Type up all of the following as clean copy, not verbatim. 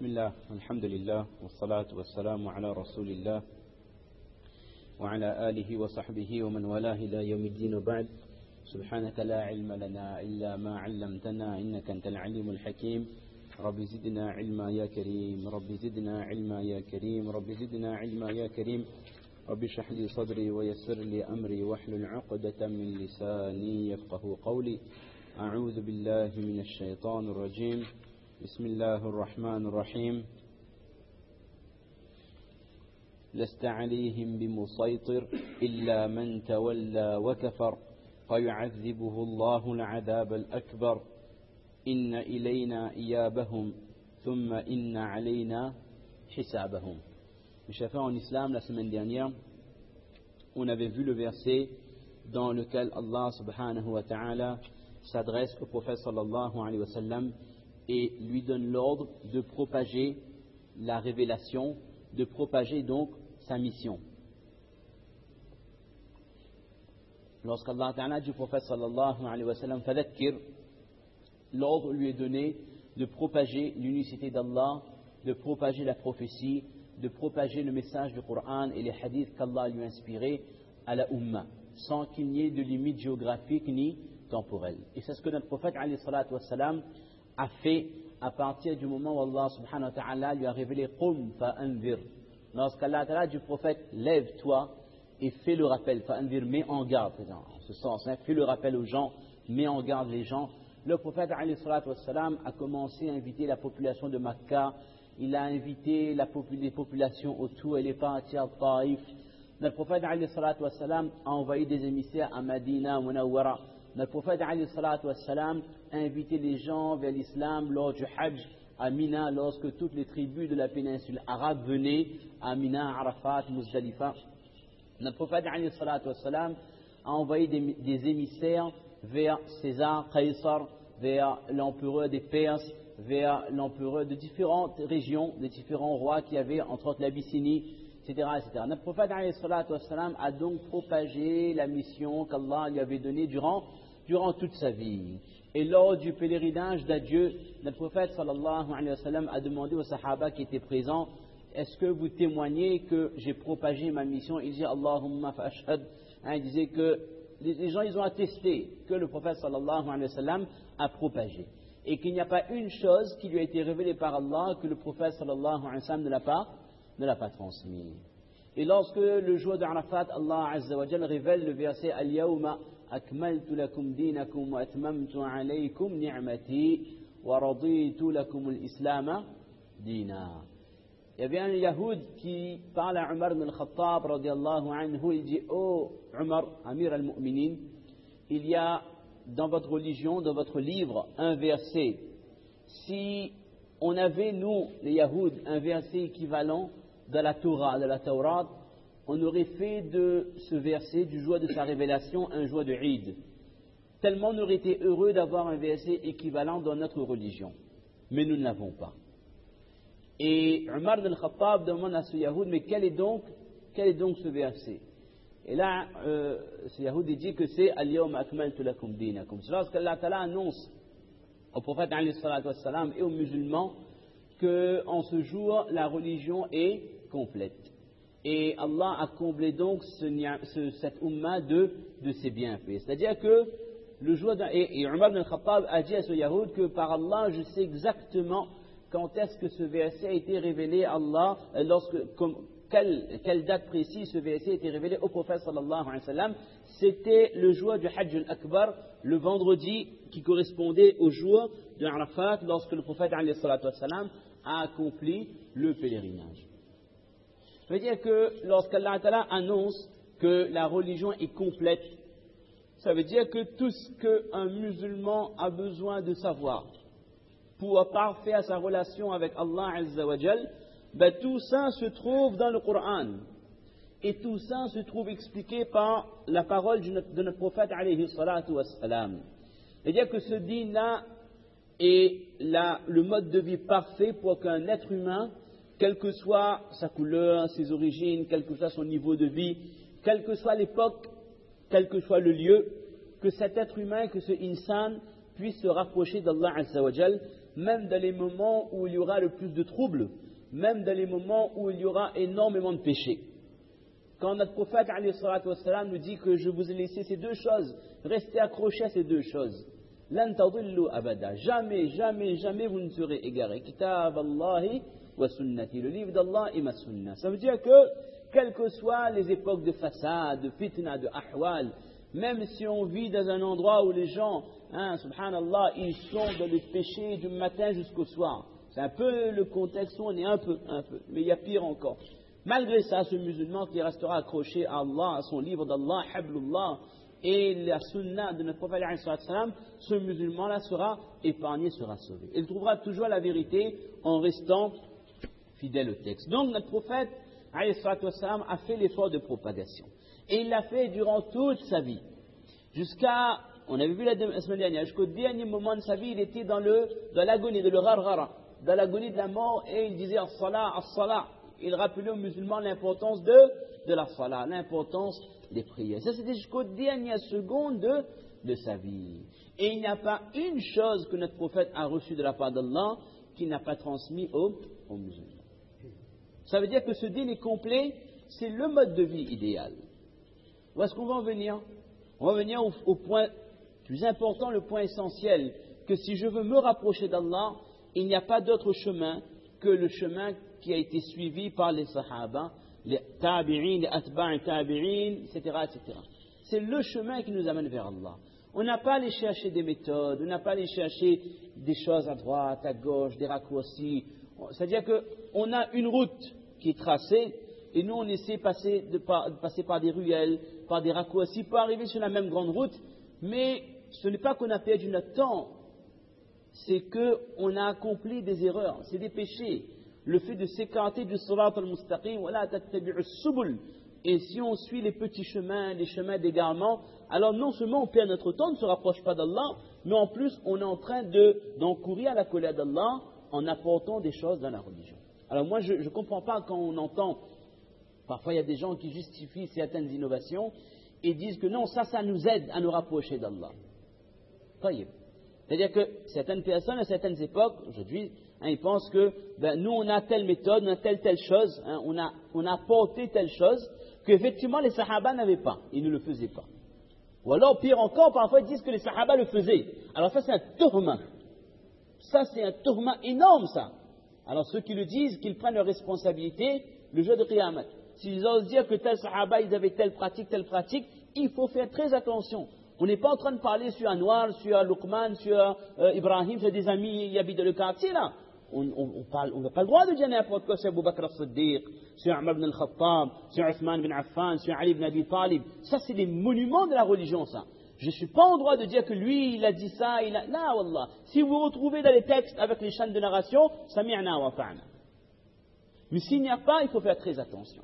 بسم الله والحمد لله والصلاة والسلام على رسول الله وعلى آله وصحبه ومن والاه إلى يوم الدين وبعد. سبحانك لا علم لنا إلا ما علمتنا إنك أنت العليم الحكيم. رب زدنا علما يا كريم، رب زدنا علما يا كريم، رب زدنا علما يا كريم. رب اشرح لي صدري ويسر لي أمري واحلل عقدة من لساني يفقه قولي. أعوذ بالله من الشيطان الرجيم. بسم الله الرحمن الرحيم. لست عليهم بمسيطر إلا من تولى وكفر فيعذبه الله العذاب الأكبر إن إلينا إيابهم ثم إن علينا حسابهم. Mes chers frères en islam, la semaine dernière, on avait vu le verset dans lequel Allah subhanahu wa ta'ala s'adresse au prophète sallallahu alayhi wa sallam et lui donne l'ordre de propager la révélation, de propager donc sa mission. Lorsqu'Allah ta'ala dit au prophète sallallahu alayhi wa sallam fadhakkir, l'ordre lui est donné de propager l'unicité d'Allah, de propager la prophétie, de propager le message du Coran et les hadiths qu'Allah lui a inspirés à la Ummah, sans qu'il n'y ait de limite géographique ni temporelle. Et c'est ce que notre prophète alayhi salatu wassalam a fait à partir du moment où Allah subhanahu wa ta'ala lui a révélé Qum fa'anzir. Lorsqu'Allah ta'ala du prophète, lève-toi et fais le rappel, fa'anzir, mets en garde, en ce sens, fais le rappel aux gens, mets en garde les gens. Le prophète alayhi salatu wassalam a commencé à inviter la population de Makkah, il a invité les populations autour, il est parti à Taïf. Notre prophète alayhi salatu wassalam a envoyé des émissaires à Madina, Munawwara. Notre prophète alayhi salatu wassalam a invité les gens vers l'islam lors du Hajj à Mina, lorsque toutes les tribus de la péninsule arabe venaient à Mina, Arafat, Muzdalifa. Notre prophète alayhi salatu wassalam a envoyé des émissaires vers César, Qaysar, vers l'empereur des Perses, vers l'empereur de différentes régions, des différents rois qui avaient entre autres l'Abyssinie, etc., etc. Notre prophète alayhi salatu wassalam a donc propagé la mission qu'Allah lui avait donnée durant toute sa vie. Et lors du pèlerinage d'adieu, notre prophète sallallahu alayhi wa sallam a demandé aux sahaba qui étaient présents, est-ce que vous témoignez que j'ai propagé ma mission? Il disait Allahumma fa'ashhad. Il disait que les gens ils ont attesté que le prophète sallallahu alayhi wa sallam a propagé. Et qu'il n'y a pas une chose qui lui a été révélée par Allah que le prophète sallallahu alayhi wa sallam ne l'a pas transmis. Et lorsque le jour d'Arafat, Allah azza wa jal révèle le verset Al-Yawma akmaltu lakum dinakum wa atmamtu alaykum ni'mati wa raditu lakum al-Islam dina. Il y avait un Yahoud qui parle à Umar ibn al-Khattab radiyallahu anhu, il dit oh Umar, Amir al-Mu'minin, il y a dans votre religion, dans votre livre, un verset. Si on avait, nous, les Yahoud, un verset équivalent de la Torah, de la Taurat, on aurait fait de ce verset, du jour de sa révélation, un jour de Eid. Tellement on aurait été heureux d'avoir un verset équivalent dans notre religion. Mais nous ne l'avons pas. Et Umar ibn al-Khattab demande à ce Yahoud, mais quel est donc ce verset? Et là, ce Yahoud dit que c'est Al-Yawma akmaltu lakum dinakum. C'est lorsqu'Allah Ta'ala annonce au prophète alayhi salatu wassalam et aux musulmans qu'en ce jour, la religion est complète. Et Allah a comblé donc cette umma de ses bienfaits. C'est-à-dire que le jour et Umar ibn al-Khattab a dit à ce Yahoud que par Allah, je sais exactement quand est-ce que ce verset a été révélé à Allah, quelle date précise ce verset a été révélé au prophète sallallahu alayhi wa sallam. C'était le jour du Hajj al-Akbar, le vendredi qui correspondait au jour de Arafat, lorsque le prophète alayhi salatu wa sallam a accompli le pèlerinage. Ça veut dire que lorsqu'Allah Ta'ala annonce que la religion est complète, ça veut dire que tout ce qu'un musulman a besoin de savoir pour parfaire sa relation avec Allah Azza wa Jal, tout ça se trouve dans le Coran. Et tout ça se trouve expliqué par la parole de notre prophète alayhi salatu wassalam. C'est-à-dire que ce dîn-là est le mode de vie parfait pour qu'un être humain, quelle que soit sa couleur, ses origines, quel que soit son niveau de vie, quelle que soit l'époque, quel que soit le lieu, que cet être humain, que ce insan puisse se rapprocher d'Allah Azza wa Jal même dans les moments où il y aura le plus de troubles, même dans les moments où il y aura énormément de péchés. Quand notre prophète alayhi salatu wassalam, nous dit que je vous ai laissé ces deux choses, restez accrochés à ces deux choses. Lan tadillu abada. Jamais, jamais, jamais vous ne serez égarés. Kitab Allahi wa sunnati. Le livre d'Allah et ma sunna. Ça veut dire que, quelles que soient les époques de façade, de fitna, de ahwal, même si on vit dans un endroit où les gens, subhanallah, ils sont dans le péché du matin jusqu'au soir. C'est un peu le contexte où on est un peu. Mais il y a pire encore. Malgré ça, ce musulman qui restera accroché à Allah, à son livre d'Allah, Hablullah, et la sunna de notre prophète, ce musulman-là sera épargné, sera sauvé. Il trouvera toujours la vérité en restant fidèle au texte. Donc notre prophète a fait l'effort de propagation. Et il l'a fait durant toute sa vie. On avait vu la semaine dernière, jusqu'au dernier moment de sa vie, il était dans l'agonie, de le gharghara, dans l'agonie de la mort, et il disait as-salah, as-salah. Il rappelait aux musulmans l'importance de la salah, l'importance des prières. Ça, c'était jusqu'aux dernières secondes de sa vie. Et il n'y a pas une chose que notre prophète a reçue de la part d'Allah qu'il n'a pas transmis aux musulmans. Ça veut dire que ce dîn est complet, c'est le mode de vie idéal. Où est-ce qu'on va en venir? On va venir au point plus important, le point essentiel, que si je veux me rapprocher d'Allah, il n'y a pas d'autre chemin que le chemin qui a été suivi par les sahaba, les tabi'in, les atba'i tabi'in, etc., etc. C'est le chemin qui nous amène vers Allah. On n'a pas à aller chercher des méthodes, on n'a pas à aller chercher des choses à droite, à gauche, des raccourcis. C'est-à-dire qu'on a une route qui est tracée, et nous on essaie de passer par des ruelles, par des raccourcis, pour arriver sur la même grande route, mais ce n'est pas qu'on a perdu notre temps, c'est qu'on a accompli des erreurs, c'est des péchés. Le fait de s'écarter du sirat al-mustaqim, wala tattabi'u subul. Et si on suit les petits chemins, les chemins d'égarement, alors non seulement on perd notre temps, on ne se rapproche pas d'Allah, mais en plus on est en train d'encourir à la colère d'Allah en apportant des choses dans la religion. Alors moi je ne comprends pas quand on entend, parfois il y a des gens qui justifient certaines innovations et disent que non, ça nous aide à nous rapprocher d'Allah. C'est-à-dire que certaines personnes à certaines époques, aujourd'hui, ils pensent que nous on a telle méthode, on a telle chose, on a apporté telle chose, qu'effectivement les sahaba n'avaient pas, ils ne le faisaient pas. Ou alors pire encore, parfois ils disent que les sahaba le faisaient. Alors ça c'est un tourment. Ça c'est un tourment énorme ça. Alors ceux qui le disent, qu'ils prennent leurs responsabilités le jour de Qiyamah. S'ils osent dire que tel sahaba ils avaient telle pratique, il faut faire très attention. On n'est pas en train de parler sur Anwar, sur Luqman, sur Ibrahim, sur des amis qui habitent dans le quartier là. On n'a pas le droit de dire n'importe quoi sur Abu Bakr al-Siddiq, sur Umar ibn al-Khattab, sur Uthman ibn Affan, sur Ali ibn Abi Talib. Ça, c'est les monuments de la religion, ça. Je ne suis pas en droit de dire que lui, il a dit ça, Non, wallah. Si vous vous retrouvez dans les textes avec les chaînes de narration, sami'na wa ta'na. Mais s'il n'y a pas, il faut faire très attention.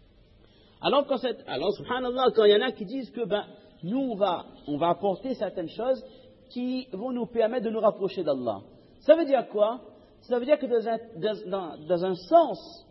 Alors, subhanallah, quand il y en a qui disent que, nous, on va apporter certaines choses qui vont nous permettre de nous rapprocher d'Allah. Ça veut dire quoi? Ça veut dire que dans un sens,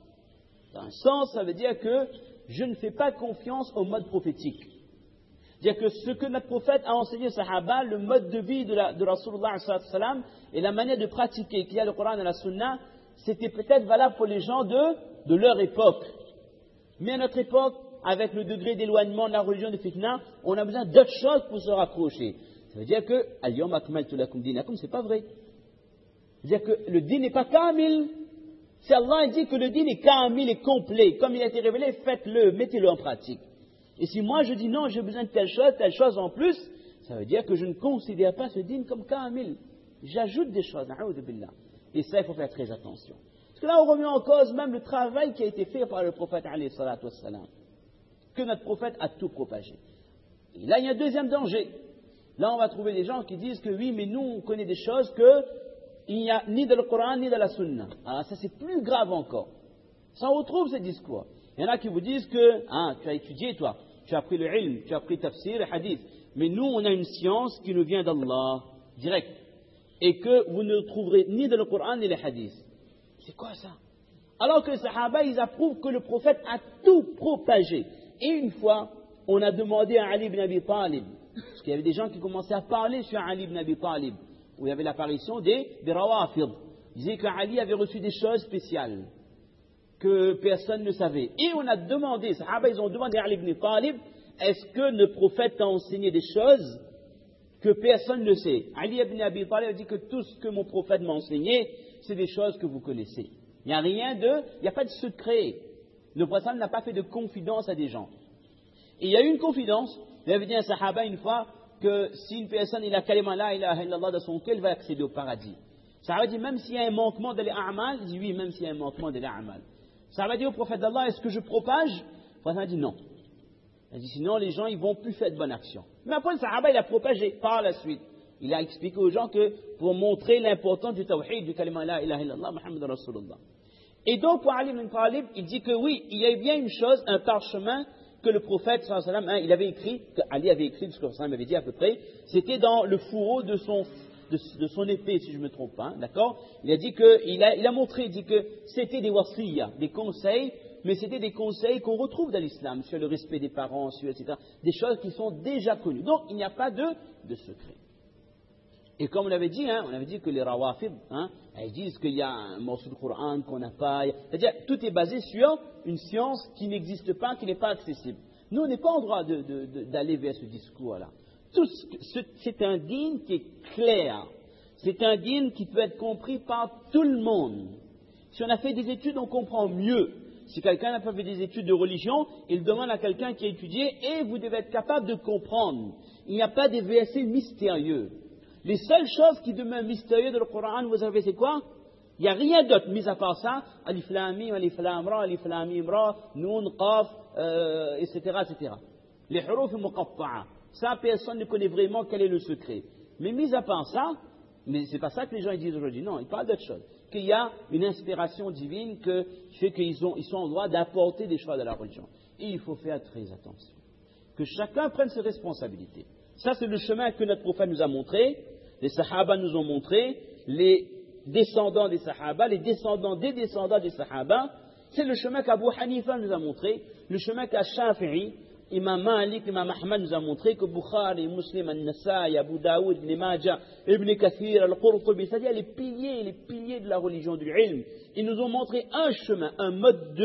ça veut dire que je ne fais pas confiance au mode prophétique. C'est-à-dire que ce que notre prophète a enseigné aux Sahaba, le mode de vie de Rasulullah sallallahu alayhi wa sallam, et la manière de pratiquer qu'il y a le Coran et la Sunna, c'était peut-être valable pour les gens de leur époque. Mais à notre époque, avec le degré d'éloignement de la religion de fitna, on a besoin d'autres choses pour se rapprocher. Ça veut dire que Al-Yawma akmaltu lakum dinakum, c'est pas vrai. C'est-à-dire que le din n'est pas kamil. Si Allah dit que le din est kamil et complet, comme il a été révélé, faites-le, mettez-le en pratique. Et si moi je dis non, j'ai besoin de telle chose en plus, ça veut dire que je ne considère pas ce din comme kamil. J'ajoute des choses, na'oudhu billah. Et ça, il faut faire très attention. Parce que là, on remet en cause même le travail qui a été fait par le prophète, alayhi salatu wassalam, que notre prophète a tout propagé. Et là, il y a un deuxième danger. Là, on va trouver des gens qui disent que oui, mais nous, on connaît des choses qu'il n'y a ni dans le Coran, ni dans la Sunna. Alors ça, c'est plus grave encore. Ça, on retrouve ces discours. Il y en a qui vous disent que, tu as étudié, toi, tu as appris le ilm, tu as appris tafsir et hadith. Mais nous, on a une science qui nous vient d'Allah, direct. Et que vous ne trouverez ni dans le Coran, ni les hadiths. C'est quoi ça? Alors que les Sahaba, ils approuvent que le prophète a tout propagé. Et une fois, on a demandé à Ali ibn Abi Talib, parce qu'il y avait des gens qui commençaient à parler sur Ali ibn Abi Talib, où il y avait l'apparition des rawafid. Il disait qu'Ali avait reçu des choses spéciales que personne ne savait. Et on a demandé, les Sahaba, ils ont demandé à Ali ibn Talib, est-ce que le prophète a enseigné des choses que personne ne sait? Ali ibn Abi Talib a dit que tout ce que mon prophète m'a enseigné, c'est des choses que vous connaissez. Il n'y a il n'y a pas de secret. Le prophète n'a pas fait de confidence à des gens. Et il y a eu une confidence. Il avait dit à un Sahaba une fois que si une personne il a kalima la ilaha illallah dans son cœur, il va accéder au paradis. Ça veut dire même s'il y a un manquement de l'a'amal, il dit oui, même s'il y a un manquement de l'a'amal. Ça veut dire au prophète d'Allah, est-ce que je propage? Le prophète a dit non. Il a dit sinon les gens ils vont plus faire de bonnes actions. Mais après le Sahaba il a propagé par la suite. Il a expliqué aux gens que pour montrer l'importance du tawhid, du kalima la ilaha illallah, Muhammad Rasulullah. Et donc pour Ali ibn Talib, il dit que oui, il y a bien une chose, un parchemin que le prophète sallallahu alayhi wa sallam, il avait écrit, que Ali avait écrit, ce que le sallam avait dit à peu près, c'était dans le fourreau de son épée, si je ne me trompe pas, d'accord? Il a dit que, il a montré, il dit que c'était des wasiyas, des conseils, mais c'était des conseils qu'on retrouve dans l'islam, sur le respect des parents, sur, etc. Des choses qui sont déjà connues. Donc, il n'y a pas de secret. Et comme on avait dit que les rawafid, elles disent qu'il y a un morceau de Coran qu'on n'a pas. C'est-à-dire, tout est basé sur une science qui n'existe pas, qui n'est pas accessible. Nous, on n'est pas en droit d'aller vers ce discours-là. C'est un dîn qui est clair. C'est un dîn qui peut être compris par tout le monde. Si on a fait des études, on comprend mieux. Si quelqu'un n'a pas fait des études de religion, il demande à quelqu'un qui a étudié, et vous devez être capable de comprendre. Il n'y a pas des versets mystérieux. Les seules choses qui demeurent mystérieuses dans le Coran, vous savez c'est quoi? Il n'y a rien d'autre, mis à part ça, alif lam mim, alif lam ra, alif lam mim ra, noun, qaf, etc., etc. Les huruf muqatta'a. Ça, personne ne connaît vraiment quel est le secret. Mais mis à part ça, mais c'est pas ça que les gens ils disent aujourd'hui, non, ils parlent d'autre chose. Qu'il y a une inspiration divine qui fait qu'ils sont en droit d'apporter des choix de la religion. Et il faut faire très attention. Que chacun prenne ses responsabilités. Ça, c'est le chemin que notre prophète nous a montré, les Sahaba nous ont montré, les descendants des Sahaba, les descendants des Sahaba. C'est le chemin qu'Abu Hanifa nous a montré, le chemin qu'Ash-Shafi'i, Imam Malik, Imam Ahmad nous a montré, que Bukhari, Muslim, An-Nasa'i, Abu Daoud, Ibn Majah, Ibn Kathir, Al-Qurtubi, c'est-à-dire les piliers de la religion du ilm. Ils nous ont montré un chemin, un mode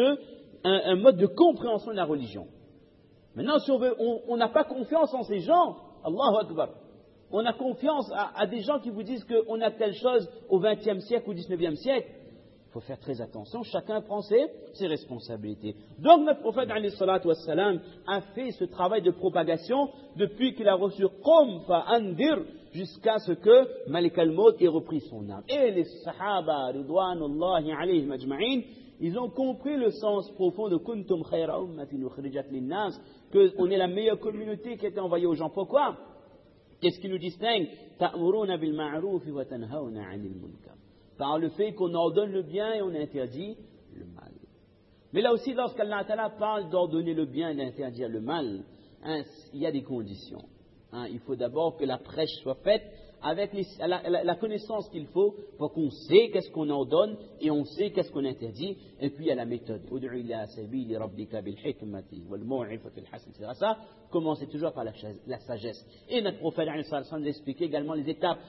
de compréhension de la religion. Maintenant, si on n'a pas confiance en ces gens, Allahu Akbar. On a confiance à des gens qui vous disent qu'on a telle chose au XXe siècle ou au XIXe siècle. Il faut faire très attention, chacun prend ses responsabilités. Donc notre prophète alayhi salatu wassalam a fait ce travail de propagation depuis qu'il a reçu Qum fa'andir jusqu'à ce que Malik al-Maut ait repris son âme. Et les Sahaba, ridwanullahi alayhim ajma'in, ils ont compris le sens profond de Kuntum khayra ummatin ukhrijat linnas, qu'on est la meilleure communauté qui a été envoyée aux gens. Pourquoi? Qu'est-ce qui nous distingue? Ta'muruna bil ma'ruf wa tanhauna 'anil munkar. Par le fait qu'on ordonne le bien et on interdit le mal. Mais là aussi, lorsqu'Allah Ta'ala parle d'ordonner le bien et d'interdire le mal, il y a des conditions. Il faut d'abord que la prêche soit faite avec la connaissance qu'il faut pour qu'on sait qu'est-ce qu'on ordonne et on sait qu'est-ce qu'on interdit. Et puis il y a la méthode. Ça, commencez toujours par la sagesse. Et notre prophète a expliqué également les étapes.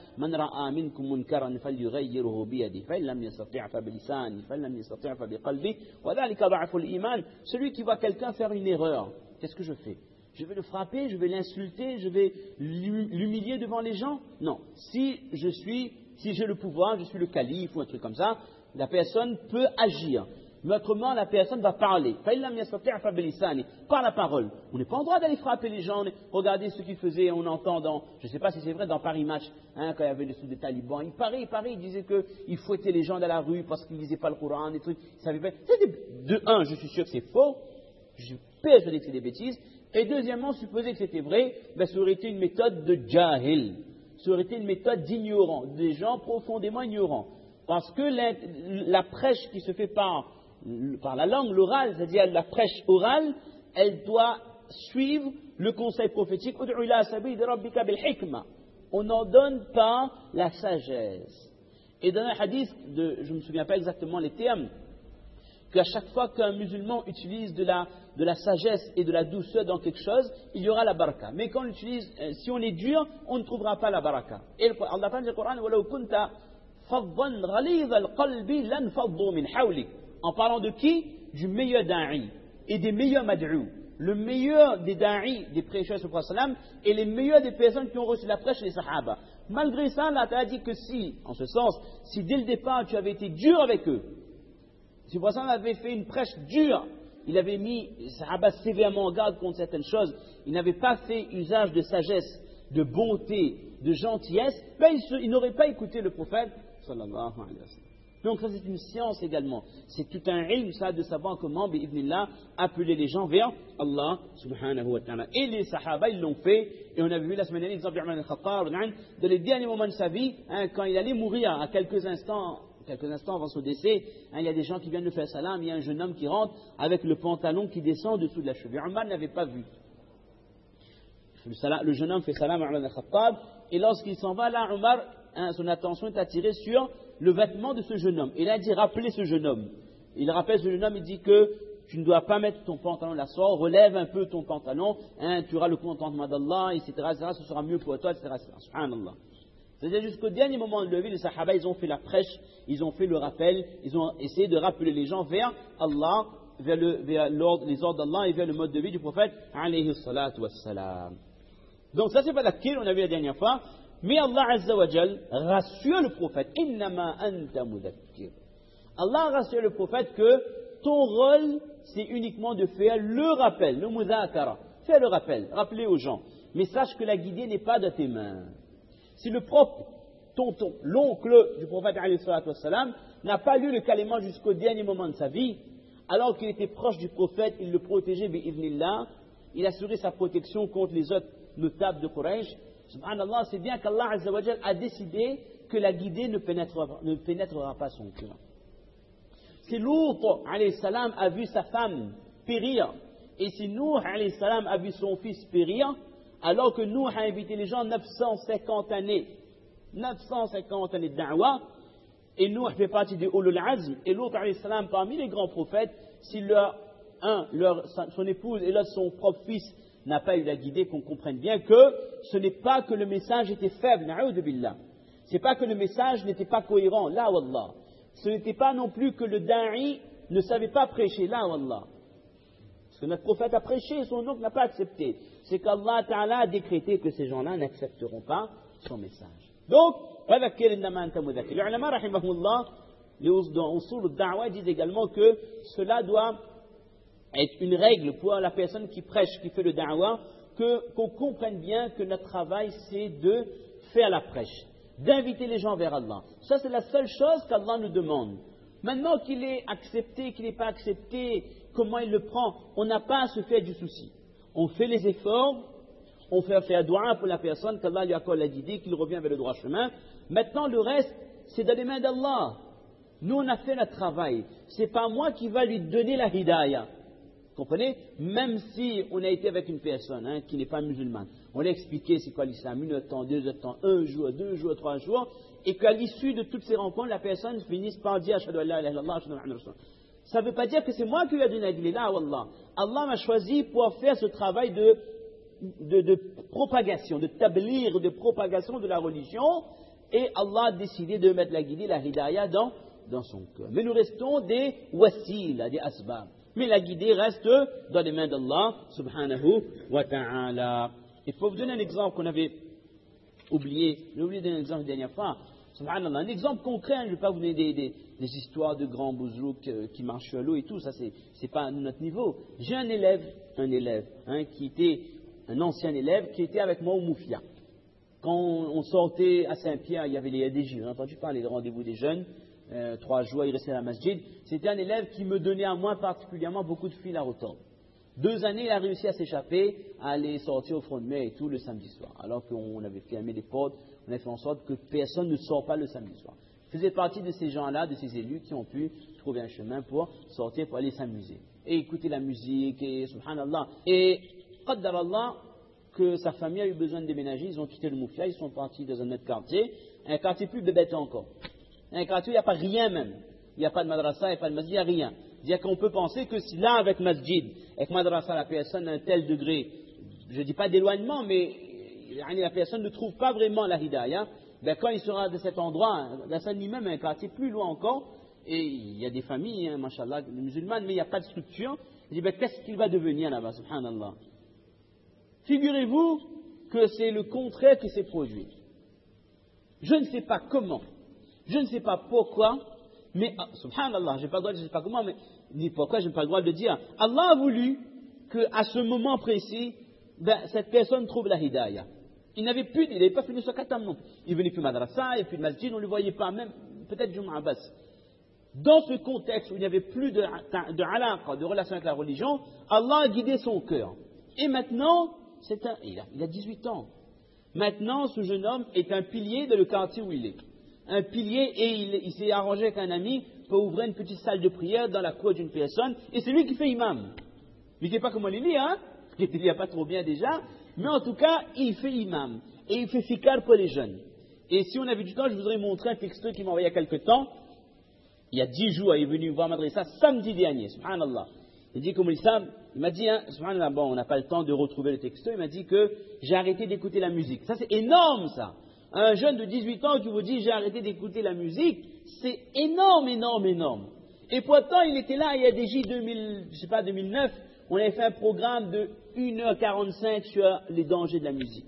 Celui qui voit quelqu'un faire une erreur, qu'est-ce que je fais? Je vais le frapper, je vais l'insulter, je vais l'humilier devant les gens? Non. Si j'ai le pouvoir, je suis le calife ou un truc comme ça, la personne peut agir. Mais autrement, la personne va parler. Par la parole. On n'est pas en droit d'aller frapper les gens. Regardez ce qu'ils faisaient, on entend je ne sais pas si c'est vrai, dans Paris Match, quand il y avait des talibans, il paraît, il disait qu'ils fouettaient les gens dans la rue parce qu'ils ne lisaient pas le Coran, des trucs. Je suis sûr que c'est faux. Je suis persuadé que c'est des bêtises. Et deuxièmement, supposer que c'était vrai, ça aurait été une méthode de jahil. Ça aurait été une méthode d'ignorants, des gens profondément ignorants. Parce que la prêche qui se fait par la langue, l'oral, c'est-à-dire la prêche orale, elle doit suivre le conseil prophétique. On n'en donne pas la sagesse. Et dans un hadith, je ne me souviens pas exactement les termes, qu'à chaque fois qu'un musulman utilise de la sagesse et de la douceur dans quelque chose, il y aura la baraka. Mais quand on utilise, si on est dur, on ne trouvera pas la baraka. Et Allah dit dans le Coran, وَلَوْ كُنْتَ فَضًّا غَلِيظَ الْقَلْبِ لَانْفَضُّوا مِنْ حَوْلِكَ. En parlant de qui? Du meilleur da'i et des meilleurs mad'ou. Le meilleur des da'i, des prêcheurs sur le prophète sallam, et les meilleurs des personnes qui ont reçu la prêche, les sahaba. Malgré ça, Allah t'a dit que si, en ce sens, si dès le départ tu avais été dur avec eux, si le prophète sallam avait fait une prêche dure, il avait mis les sahaba sévèrement en garde contre certaines choses, il n'avait pas fait usage de sagesse, de bonté, de gentillesse, ben il n'aurait pas écouté le prophète sallallahu alayhi wa sallam. Donc ça c'est une science également. C'est tout un ilm ça de savoir comment, bi'idhnillah, appeler les gens vers Allah subhanahu wa ta'ala. Et les sahaba ils l'ont fait, et on a vu la semaine dernière l'exemple d'Umar al-Khattab, dans les derniers moments de sa vie, quand il allait mourir, à quelques instants avant son décès, il y a des gens qui viennent de faire salam, il y a un jeune homme qui rentre avec le pantalon qui descend dessous de la cheville. Umar n'avait pas vu. Le jeune homme fait salam à Umar al-Khattab, et lorsqu'il s'en va là, Umar, son attention est attirée sur le vêtement de ce jeune homme. Il a dit rappelez ce jeune homme. Il rappelle ce jeune homme, il dit que tu ne dois pas mettre ton pantalon la soie, relève un peu ton pantalon, tu auras le contentement d'Allah, etc., ce sera mieux pour toi, etc. Subhanallah. C'est-à-dire jusqu'au dernier moment de la vie, les sahaba, ils ont fait la prêche, ils ont fait le rappel, ils ont essayé de rappeler les gens vers Allah, vers les ordres d'Allah et vers le mode de vie du prophète, alayhi salatu wassalam. Donc ça c'est pas laquelle on a vu la dernière fois. Mais Allah Azza wa Jal rassure le prophète. Innama anta mudakkir. Allah rassure le prophète que ton rôle, c'est uniquement de faire le rappel, le mudhakara. Faire le rappel, rappeler aux gens. Mais sache que la guidée n'est pas de tes mains. Si le propre tonton, l'oncle du prophète alayhi salatu wassalam, n'a pas lu le kalima jusqu'au dernier moment de sa vie, alors qu'il était proche du prophète, il le protégeait bi'idhnillah, il assurait sa protection contre les autres notables de Quraysh. Subhanallah, c'est bien qu'Allah Azza wa Jal a décidé que la guidée ne pénétrera pas son cœur. Si Lut alayhi salam a vu sa femme périr, et si Nuh alayhi salam a vu son fils périr, alors que Nuh a invité les gens 950 années de da'wah, et Nuh fait partie des Ulul Azm, et Lut alayhi salam parmi les grands prophètes, si son épouse et l'autre son propre fils n'a pas eu la guidée, qu'on comprenne bien que ce n'est pas que le message était faible, na'udhu billah. C'est pas que le message n'était pas cohérent, la wallah. Ce n'était pas non plus que le da'i ne savait pas prêcher, la wallah. Parce que notre prophète a prêché, son oncle n'a pas accepté. C'est qu'Allah Ta'ala a décrété que ces gens-là n'accepteront pas son message. Donc, les ulama, rahimahullah, les usul al-da'wa disent également que cela doit être une règle pour la personne qui prêche, qui fait le da'wah, qu'on comprenne bien que notre travail c'est de faire la prêche, d'inviter les gens vers Allah. Ça c'est la seule chose qu'Allah nous demande. Maintenant qu'il est accepté, qu'il n'est pas accepté, comment il le prend, on n'a pas à se faire du souci. On fait les efforts, on fait faire dua pour la personne, qu'Allah lui accorde la guidée, qu'il revient vers le droit chemin. Maintenant le reste, c'est dans les mains d'Allah. Nous on a fait notre travail. C'est pas moi qui va lui donner la hidayah. Comprenez? Même si on a été avec une personne qui n'est pas musulmane, on a expliqué c'est quoi l'islam, 1 heure de temps, 2 heures de temps, 1 jour, 2 jours, 3 jours, et qu'à l'issue de toutes ces rencontres, la personne finisse par dire Ashhadu an la ilaha illallah, ashhadu anna Muhammadan rasulullah. Ça ne veut pas dire que c'est moi qui lui ai donné la guidée, là, wallah. Allah m'a choisi pour faire ce travail de propagation, de tablir, de propagation de la religion, et Allah a décidé de mettre la guidée, la hidayah dans son cœur. Mais nous restons des wasila, des asbab. Mais la guidée reste dans les mains d'Allah subhanahu wa ta'ala. Et pour vous donner un exemple qu'on avait oublié, j'ai oublié de donner un exemple la dernière fois, subhanallah, un exemple concret, je ne vais pas vous donner des histoires de grands bouzouks qui marchent sur l'eau et tout, ça c'est pas à notre niveau. J'ai un élève qui était un ancien élève qui était avec moi au Moufia. Quand on sortait à Saint-Pierre, il y avait les ADJ, on a entendu parler des rendez-vous des jeunes. 3 jours, il restait à la masjid. C'était un élève qui me donnait à moi particulièrement beaucoup de fil à retordre. 2 années, il a réussi à s'échapper, à aller sortir au front de mer et tout le samedi soir. Alors qu'on avait fermé les portes, on avait fait en sorte que personne ne sort pas le samedi soir. Je faisais partie de ces gens-là, de ces élus qui ont pu trouver un chemin pour sortir, pour aller s'amuser. Et écouter la musique, et subhanallah. Et, qaddar Allah, que sa famille a eu besoin de déménager, ils ont quitté le Moufia, ils sont partis dans un autre quartier, un quartier plus bébête encore. Un quartier où il n'y a pas rien même. Il n'y a pas de madrasa, il n'y a pas de masjid, il n'y a rien. C'est-à-dire qu'on peut penser que si là, avec masjid, avec madrasa, la personne a un tel degré, je ne dis pas d'éloignement, mais la personne ne trouve pas vraiment la hidayah, ben quand il sera de cet endroit, là, même un quartier plus loin encore, et il y a des familles, hein, mashallah, musulmanes, mais il n'y a pas de structure, il dit, ben qu'est-ce qu'il va devenir là-bas, subhanallah. Figurez-vous que c'est le contraire qui s'est produit. Je ne sais pas comment, je ne sais pas pourquoi, mais, subhanallah, je n'ai pas le droit de dire, je ne sais pas comment, mais, ni pourquoi, je n'ai pas le droit de dire. Allah a voulu qu'à ce moment précis, ben, cette personne trouve la hidayah. Il n'avait pas fini ce khatam non. Il venait plus madrasa, et puis de masjid, on ne le voyait pas, même, peut-être Jum'a Bas. Dans ce contexte où il n'y avait plus de alaqa, de relation avec la religion, Allah a guidé son cœur. Et maintenant, il a 18 ans. Maintenant, ce jeune homme est un pilier de le quartier où il est. Un pilier, et il s'est arrangé avec un ami pour ouvrir une petite salle de prière dans la cour d'une personne, et c'est lui qui fait imam. Mais je ne sais pas comment il est, hein, il n'y a pas trop bien déjà, mais en tout cas, il fait imam, et il fait fikar pour les jeunes. Et si on avait du temps, je vous aurais montré un texte qu'il m'a envoyé il y a quelque temps. Il y a 10 jours, il est venu voir Madrasa samedi dernier, subhanallah. Il dit, comme il m'a dit, hein, subhanallah, bon, on n'a pas le temps de retrouver le texte, il m'a dit que j'ai arrêté d'écouter la musique. Ça, c'est énorme, ça. Un jeune de 18 ans qui vous dit, j'ai arrêté d'écouter la musique, c'est énorme, énorme, énorme. Et pourtant, il était là, il y a déjà 2009, on avait fait un programme de 1h45 sur les dangers de la musique.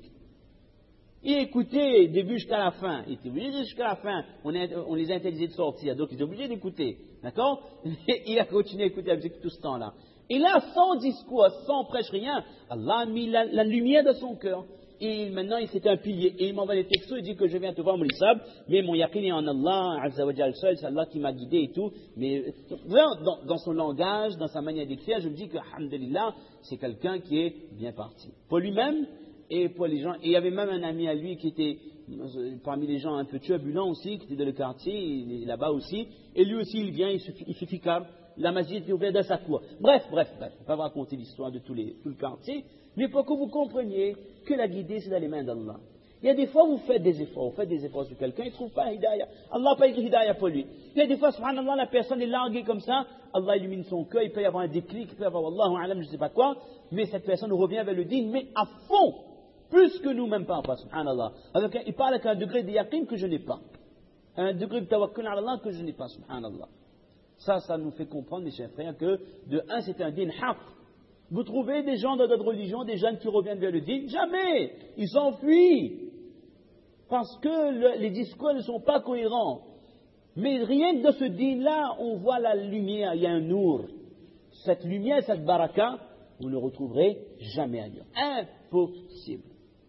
Il écoutait début jusqu'à la fin. Il était obligé jusqu'à la fin. On les a interdisés de sortir, donc il était obligé d'écouter. D'accord? Il a continué à écouter la musique tout ce temps-là. Et là, sans discours, sans prêche, rien, Allah a mis la lumière dans son cœur. Et maintenant, c'était un pilier. Et il m'envoie des textos, il dit que je viens te voir, mon Issab, mais mon yaqin est en Allah, Azza wa Jal seul, c'est Allah qui m'a guidé et tout. Mais dans son langage, dans sa manière d'écrire, je me dis que, alhamdulillah, c'est quelqu'un qui est bien parti. Pour lui-même, et pour les gens, et il y avait même un ami à lui qui était parmi les gens un peu turbulents aussi, qui était dans le quartier, il est là-bas aussi, et lui aussi il vient, il fait fikar, la masjid est ouverte dans sa cour. Bref, je ne vais pas vous raconter l'histoire de tout le quartier, mais pour que vous compreniez que la guidée c'est dans les mains d'Allah. Il y a des fois vous faites des efforts sur quelqu'un, il ne trouve pas la hidayah, Allah n'a pas écrit hidayah pour lui. Il y a des fois, subhanallah, la personne est larguée comme ça, Allah illumine son cœur, il peut y avoir un déclic, il peut y avoir Wallahu a'lam, je ne sais pas quoi, mais cette personne revient vers le dîn, mais à fond. Plus que nous, même pas, subhanallah. Alors, il parle avec un degré de yaqin que je n'ai pas. Un degré de tawakkul ala Allah que je n'ai pas, subhanallah. Ça nous fait comprendre, mes chers frères, que de un, c'est un din haq. Vous trouvez des gens dans notre religion, des jeunes qui reviennent vers le din? Jamais! Ils s'enfuient. Parce que les discours ne sont pas cohérents. Mais rien que dans ce din-là, on voit la lumière, il y a un nour. Cette lumière, cette baraka, vous ne le retrouverez jamais ailleurs. Impossible.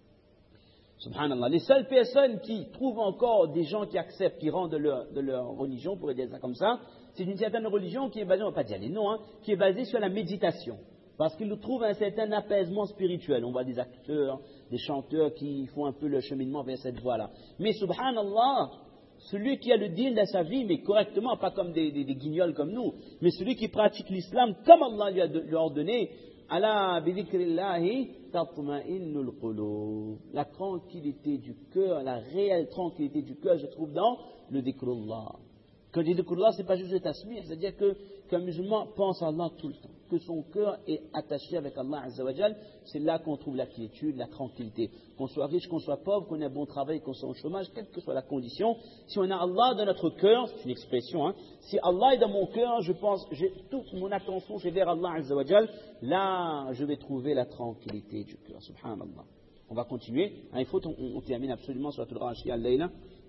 Subhanallah. Les seules personnes qui trouvent encore des gens qui acceptent, qui rentrent de leur religion, pour dire ça comme ça, c'est une certaine religion qui est basée, on ne va pas dire les noms, hein, qui est basée sur la méditation. Parce qu'ils trouvent un certain apaisement spirituel. On voit des acteurs, des chanteurs qui font un peu le cheminement vers cette voie-là. Mais subhanallah, celui qui a le din dans sa vie, mais correctement, pas comme des guignols comme nous, mais celui qui pratique l'islam comme Allah lui a ordonné, ala bidhikrillahi tatma'innul qulub. La tranquillité du cœur, la réelle tranquillité du cœur, je trouve dans le dhikrullah. Quand je dis dhikrullah, ce n'est pas juste le tasmir, c'est-à-dire qu'un musulman pense à Allah tout le temps, que son cœur est attaché avec Allah Azza wa Jal, c'est là qu'on trouve la quiétude, la tranquillité. Qu'on soit riche, qu'on soit pauvre, qu'on ait un bon travail, qu'on soit au chômage, quelle que soit la condition, si on a Allah dans notre cœur, c'est une expression, hein, si Allah est dans mon cœur, je pense, j'ai toute mon attention, j'ai vers Allah Azza wa Jal, là, je vais trouver la tranquillité du cœur, subhanallah. On va continuer, hein, il faut qu'on termine absolument sur la Rashia al-Layla.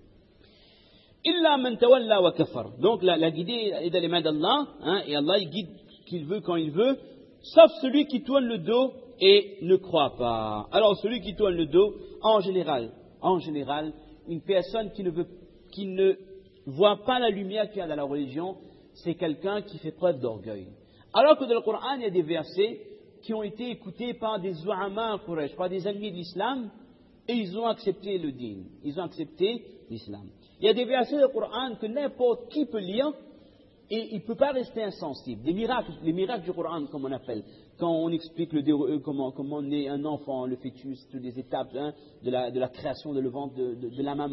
Illa man tawalla wa kafar. Donc la guidée est dans les mains d'Allah, hein, et Allah il guide qu'il veut quand il veut, sauf celui qui tourne le dos et ne croit pas. Alors celui qui tourne le dos, en général, une personne qui ne voit pas la lumière qu'il y a dans la religion, c'est quelqu'un qui fait preuve d'orgueil. Alors que dans le Coran, il y a des versets qui ont été écoutés par des zu'ama Quraysh, par des ennemis de l'islam, et ils ont accepté le din, ils ont accepté l'islam. Il y a des versets du Coran que n'importe qui peut lire et il ne peut pas rester insensible. Des miracles, les miracles du Coran, comme on appelle. Quand on explique comment naît un enfant, le fœtus, toutes les étapes, hein, de la création de le ventre de la maman.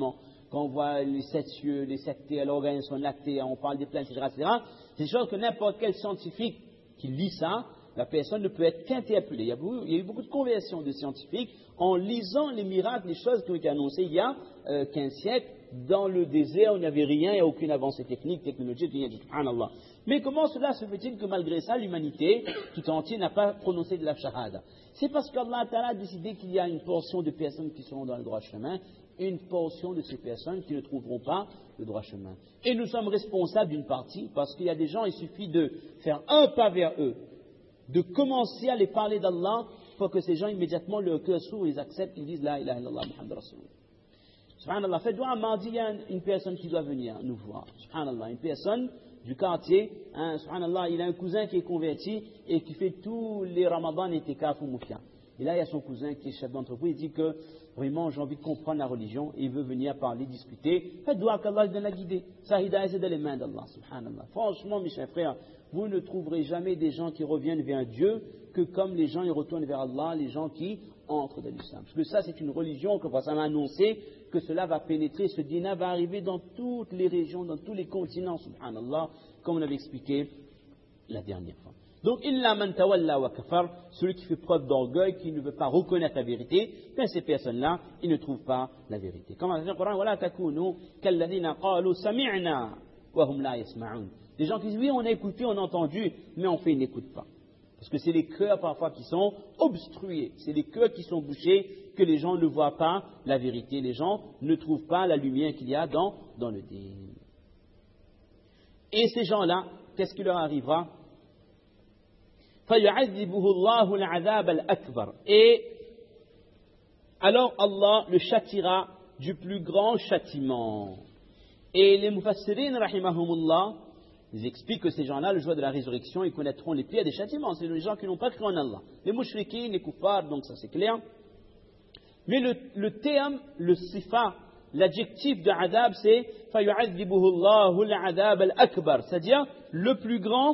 quand on voit les 7 cieux, les 7 T, l'organisation lactée, on parle des planètes, etc., etc., c'est des choses que n'importe quel scientifique qui lit ça, la personne ne peut être qu'interpellée. Il y a eu beaucoup de conversions de scientifiques en lisant les miracles, les choses qui ont été annoncées il y a 15 siècles. Dans le désert, il n'y avait rien, il n'y a aucune avancée technique, technologique, rien du tout. Subhanallah. Mais comment cela se fait-il que malgré ça, l'humanité tout entière n'a pas prononcé de la shahada? C'est parce qu'Allah Ta'ala a décidé qu'il y a une portion de personnes qui seront dans le droit chemin, une portion de ces personnes qui ne trouveront pas le droit chemin. Et nous sommes responsables d'une partie, parce qu'il y a des gens, il suffit de faire un pas vers eux, de commencer à les parler d'Allah, pour que ces gens immédiatement, leur cœur s'ouvre, ils acceptent, ils disent La ilaha illallah Muhammad Rasulullah. Subhanallah, fait doigt mardi, il y a une personne qui doit venir nous voir. Subhanallah, une personne du quartier, subhanallah, il a un cousin qui est converti et qui fait tous les ramadans et tekaf ou moufia. Et là, il y a son cousin qui est chef d'entreprise, il dit que vraiment j'ai envie de comprendre la religion et il veut venir parler, discuter. Faites doigt qu'Allah donne la guider. Sa hidayah, c'est dans les mains d'Allah, subhanallah. Franchement, mes chers frères, vous ne trouverez jamais des gens qui reviennent vers Dieu que comme les gens ils retournent vers Allah, les gens qui entrent dans l'islam. Parce que ça, c'est une religion que ça m'a annoncé que cela va pénétrer, ce dîner va arriver dans toutes les régions, dans tous les continents, subhanallah, comme on avait expliqué la dernière fois. Donc, illa man tawalla wa kafar, celui qui fait preuve d'orgueil, qui ne veut pas reconnaître la vérité, ben ces personnes-là, ils ne trouvent pas la vérité. Comme on dit dans le Coran, wala takunu kalladhina qalu sami'na wa hum la yasma'un. Des gens qui disent, oui, on a écouté, on a entendu, mais en fait, ils n'écoutent pas. Parce que c'est les cœurs parfois qui sont obstrués, c'est les cœurs qui sont bouchés, que les gens ne voient pas la vérité, les gens ne trouvent pas la lumière qu'il y a dans le dîn. Et ces gens-là, qu'est-ce qui leur arrivera? Et alors Allah le châtira du plus grand châtiment. Et les mufassirin, rahimahumullah, ils expliquent que ces gens-là, le jour de la résurrection, ils connaîtront les pires des châtiments. C'est les gens qui n'ont pas cru en Allah. Les mouchriquins, les kuffars, donc ça c'est clair. Mais le terme, le sifa, l'adjectif de adab, c'est فَيُعَذِّبُهُ اللَّهُ الْعَذَابَ الْأَكْبَرِ, c'est-à-dire le plus grand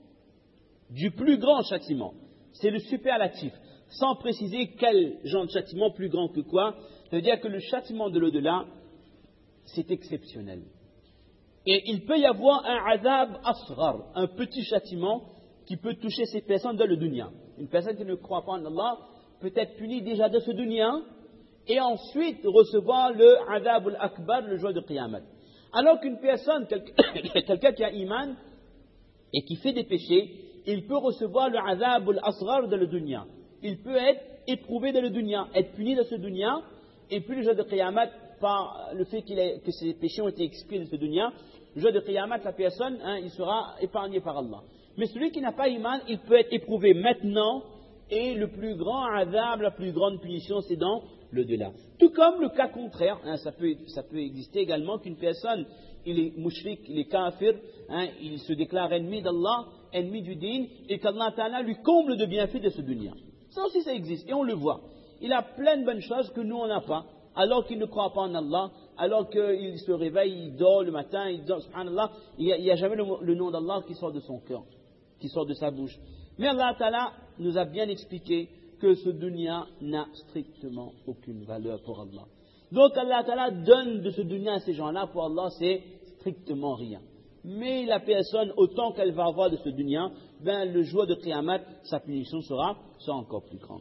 du plus grand châtiment. C'est le superlatif, sans préciser quel genre de châtiment plus grand que quoi. Ça veut dire que le châtiment de l'au-delà, c'est exceptionnel. Et il peut y avoir un adab asghar, un petit châtiment qui peut toucher ces personnes dans le dunya. Une personne qui ne croit pas en Allah peut être punie déjà de ce dunya et ensuite recevoir le adab al-akbar, le jour de Qiyamah. Alors qu'une personne, quelqu'un qui a iman et qui fait des péchés, il peut recevoir le adab al-asghar de le dunya. Il peut être éprouvé dans le dunya, être puni dans ce dunya, et puis le jour de Qiyamah, par le fait que ses péchés ont été expiés de ce dunya, le jour de Qiyamah, la personne, il sera épargné par Allah. Mais celui qui n'a pas iman, il peut être éprouvé maintenant, et le plus grand adab, la plus grande punition, c'est dans le delà. Tout comme le cas contraire, ça peut exister également qu'une personne, il est mouchrik, il est kafir, il se déclare ennemi d'Allah, ennemi du dîn, et qu'Allah Ta'ala lui comble de bienfaits de ce dunya. Ça aussi, ça existe, et on le voit. Il a plein de bonnes choses que nous, on n'a pas, alors qu'il ne croit pas en Allah, alors qu'il se réveille, il dort le matin, il dort, subhanallah, il n'y a jamais le nom d'Allah qui sort de son cœur, qui sort de sa bouche. Mais Allah Ta'ala nous a bien expliqué que ce dunya n'a strictement aucune valeur pour Allah. Donc Allah Ta'ala donne de ce dunya à ces gens-là, pour Allah c'est strictement rien. Mais la personne, autant qu'elle va avoir de ce dunya, ben le jour de Qiyamah, sa punition sera encore plus grande.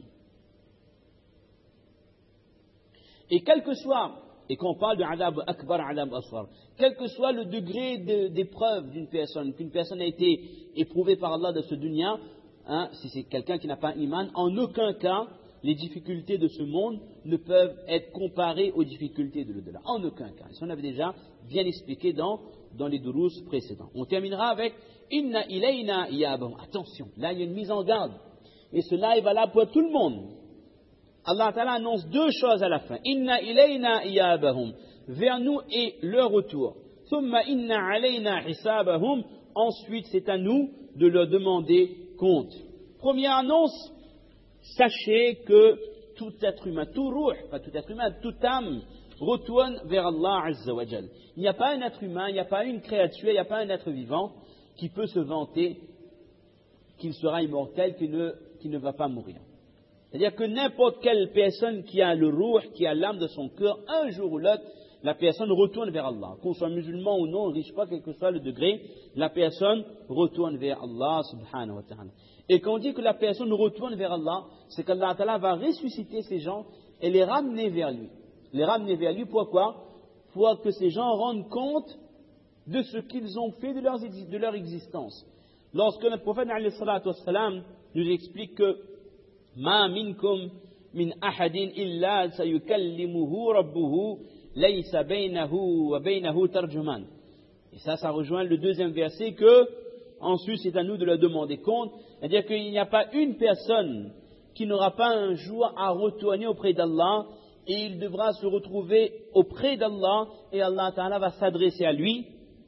Et quel que soit, et qu'on parle de adab akbar, adab asghar, quel que soit le degré d'épreuve d'une personne, qu'une personne a été éprouvée par Allah de ce dunya, si c'est quelqu'un qui n'a pas iman, en aucun cas, les difficultés de ce monde ne peuvent être comparées aux difficultés de l'au-delà. En aucun cas. Et ça, on avait déjà bien expliqué dans les durous précédents. On terminera avec Inna ilayna iyabahum. Attention, là il y a une mise en garde. Et cela est valable pour tout le monde. Allah Ta'ala annonce deux choses à la fin. Inna ilayna iyabahum. Vers nous et leur retour. Thumma inna alayna hisabahum. Ensuite, c'est à nous de leur demander compte. Première annonce, sachez que tout être humain, tout ruh, pas tout être humain, toute âme retourne vers Allah Azza wa Jal. Il n'y a pas un être humain, il n'y a pas une créature, il n'y a pas un être vivant qui peut se vanter qu'il sera immortel, qui ne va pas mourir. C'est-à-dire que n'importe quelle personne qui a le ruh, qui a l'âme de son cœur, un jour ou l'autre, la personne retourne vers Allah. Qu'on soit musulman ou non, riche pas, quel que soit le degré, la personne retourne vers Allah subhanahu wa ta'ala. Et quand on dit que la personne retourne vers Allah, c'est qu'Allah ta'ala va ressusciter ces gens et les ramener vers lui. Les ramener vers lui, pourquoi? Pour que ces gens rendent compte de ce qu'ils ont fait de leur existence. Lorsque le prophète alayhi salatu wassalam nous explique que Ma minkum min ahadin illa sayukallimuhu rabbuhu laysa baynahu wa baynahu tarjuman. Et ça rejoint le deuxième verset que ensuite c'est à nous de leur demander compte, c'est-à-dire qu'il n'y a pas une personne qui n'aura pas un jour à retourner auprès d'Allah et il devra se retrouver auprès d'Allah et Allah Ta'ala va s'adresser à lui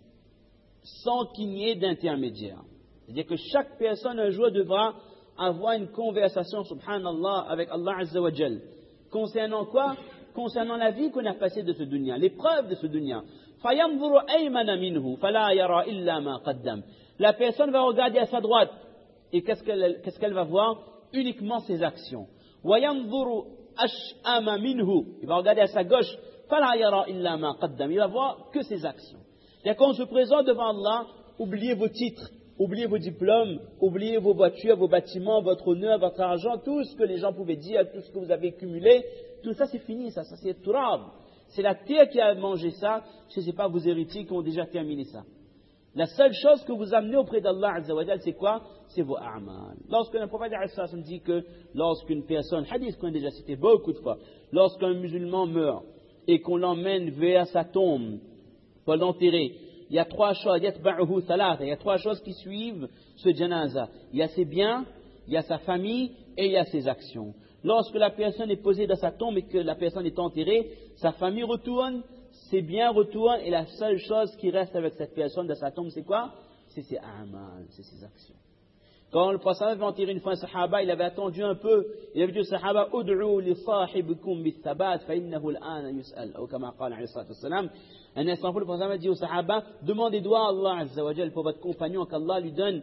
sans qu'il n'y ait d'intermédiaire. C'est-à-dire que chaque personne un jour devra avoir une conversation, subhanallah, avec Allah Azza wa Jal. Concernant quoi? Concernant la vie qu'on a passée de ce dunya, l'épreuve de ce dunya. فَيَنْظُرُ أَيْمَنَ مِنْهُ فَلَا يَرَى إِلَّا مَا قَدَّمَ. La personne va regarder à sa droite. Et qu'est-ce qu'elle va voir? Uniquement ses actions. وَيَنْظُرُ أَشْأَمَ مِنْهُ. Il va regarder à sa gauche. فَلَا يَرَى إِلَّا مَا قَدَّمَ. Il va voir que ses actions. Et quand on se présente devant Allah, oubliez vos titres, oubliez vos diplômes, oubliez vos voitures, vos bâtiments, votre honneur, votre argent, tout ce que les gens pouvaient dire, tout ce que vous avez cumulé, tout ça c'est fini, ça c'est turab. C'est la terre qui a mangé ça, ce n'est pas vos héritiers qui ont déjà terminé ça. La seule chose que vous amenez auprès d'Allah Azza wa Jal, c'est quoi? C'est vos a'mal. Lorsque le prophète dit que lorsqu'une personne, hadith qu'on a déjà cité beaucoup de fois, lorsqu'un musulman meurt et qu'on l'emmène vers sa tombe pour l'enterrer, il y a trois choses, il y a trois choses qui suivent ce janaza. Il y a ses biens, il y a sa famille et il y a ses actions. Lorsque la personne est posée dans sa tombe et que la personne est enterrée, sa famille retourne, ses biens retournent et la seule chose qui reste avec cette personne dans sa tombe, c'est quoi? C'est ses a'mal, c'est ses actions. Quand le prophète avait enterré une fois un sahaba, il avait attendu un peu, il avait dit au sahaba, Ud'u li sahibikum bis-sabat fa innahu al-ana yus'al, ou kama qala alayhi salatu wassalam. Un instant pour le prophète a dit au sahaba, demandez doigt à Allah Azza wa Jal pour votre compagnon qu'Allah lui donne